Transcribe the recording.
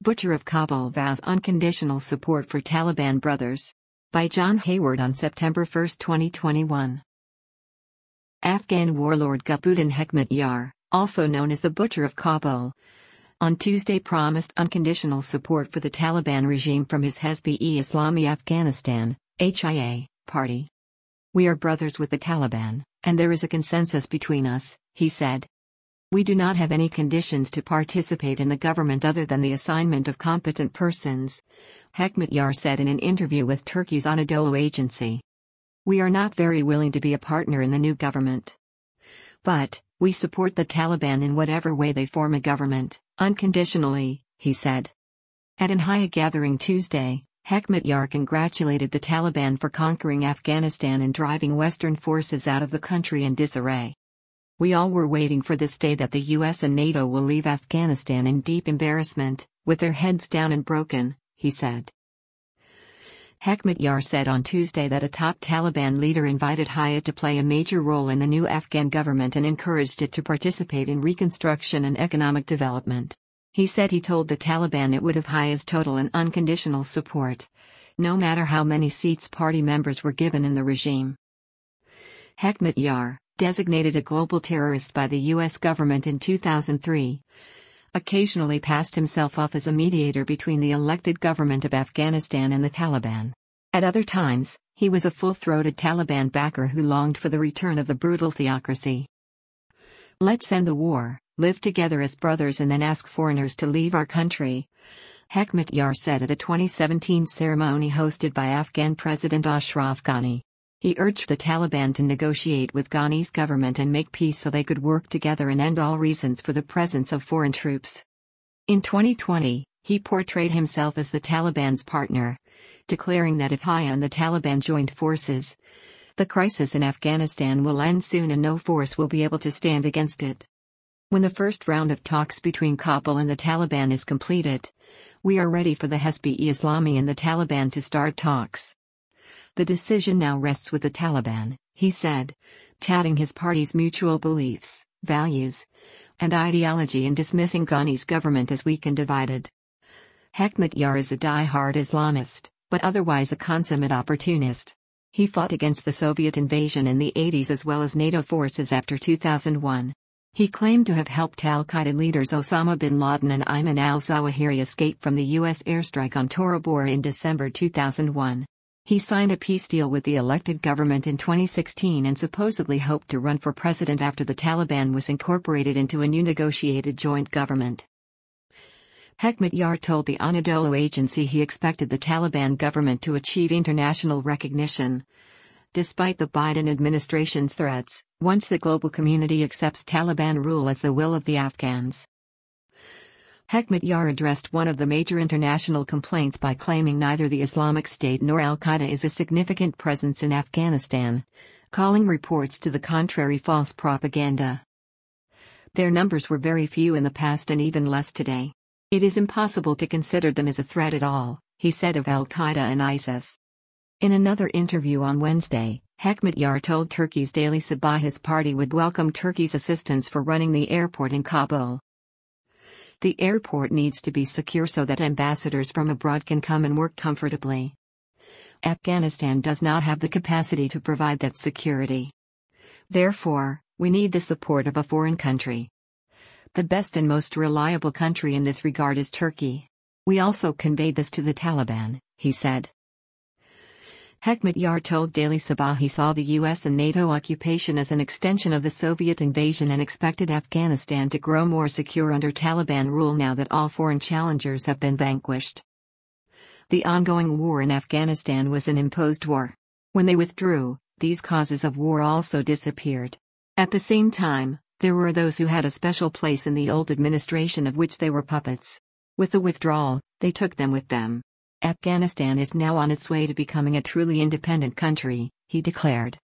Butcher of Kabul vows unconditional support for Taliban brothers. By John Hayward on September 1, 2021. Afghan warlord Gulbuddin Hekmatyar, also known as the Butcher of Kabul, on Tuesday promised unconditional support for the Taliban regime from his Hezb-e-Islami Afghanistan (HIA) party. "We are brothers with the Taliban, and there is a consensus between us," he said. "We do not have any conditions to participate in the government other than the assignment of competent persons," Hekmatyar said in an interview with Turkey's Anadolu agency. "We are not very willing to be a partner in the new government. But, we support the Taliban in whatever way they form a government, unconditionally," he said. At an HIA gathering Tuesday, Hekmatyar congratulated the Taliban for conquering Afghanistan and driving Western forces out of the country in disarray. "We all were waiting for this day that the US and NATO will leave Afghanistan in deep embarrassment, with their heads down and broken," he said. Hekmatyar said on Tuesday that a top Taliban leader invited HIA to play a major role in the new Afghan government and encouraged it to participate in reconstruction and economic development. He said he told the Taliban it would have HIA's total and unconditional support, no matter how many seats party members were given in the regime. Hekmatyar, designated a global terrorist by the US government in 2003, occasionally passed himself off as a mediator between the elected government of Afghanistan and the Taliban. At other times, he was a full-throated Taliban backer who longed for the return of the brutal theocracy. "Let's end the war, live together as brothers and then ask foreigners to leave our country," Hekmatyar said at a 2017 ceremony hosted by Afghan President Ashraf Ghani. He urged the Taliban to negotiate with Ghani's government and make peace so they could work together and end all reasons for the presence of foreign troops. In 2020, he portrayed himself as the Taliban's partner, declaring that if HIA and the Taliban joined forces, the crisis in Afghanistan will end soon and no force will be able to stand against it. "When the first round of talks between Kabul and the Taliban is completed, we are ready for the Hezb-e-Islami and the Taliban to start talks. The decision now rests with the Taliban," he said, touting his party's mutual beliefs, values, and ideology and dismissing Ghani's government as weak and divided. Hekmatyar is a die-hard Islamist, but otherwise a consummate opportunist. He fought against the Soviet invasion in the 80s as well as NATO forces after 2001. He claimed to have helped al-Qaeda leaders Osama bin Laden and Ayman al-Zawahiri escape from the US airstrike on Tora Bora in December 2001. He signed a peace deal with the elected government in 2016 and supposedly hoped to run for president after the Taliban was incorporated into a new negotiated joint government. Hekmatyar told the Anadolu agency he expected the Taliban government to achieve international recognition, despite the Biden administration's threats, once the global community accepts Taliban rule as the will of the Afghans. Hekmatyar addressed one of the major international complaints by claiming neither the Islamic State nor al-Qaeda is a significant presence in Afghanistan, calling reports to the contrary false propaganda. "Their numbers were very few in the past and even less today. It is impossible to consider them as a threat at all," he said of al-Qaeda and ISIS. In another interview on Wednesday, Hekmatyar told Turkey's Daily Sabah his party would welcome Turkey's assistance for running the airport in Kabul. "The airport needs to be secure so that ambassadors from abroad can come and work comfortably. Afghanistan does not have the capacity to provide that security. Therefore, we need the support of a foreign country. The best and most reliable country in this regard is Turkey. We also conveyed this to the Taliban," he said. Hekmatyar told Daily Sabah he saw the US and NATO occupation as an extension of the Soviet invasion and expected Afghanistan to grow more secure under Taliban rule now that all foreign challengers have been vanquished. "The ongoing war in Afghanistan was an imposed war. When they withdrew, these causes of war also disappeared. At the same time, there were those who had a special place in the old administration of which they were puppets. With the withdrawal, they took them with them. Afghanistan is now on its way to becoming a truly independent country," he declared.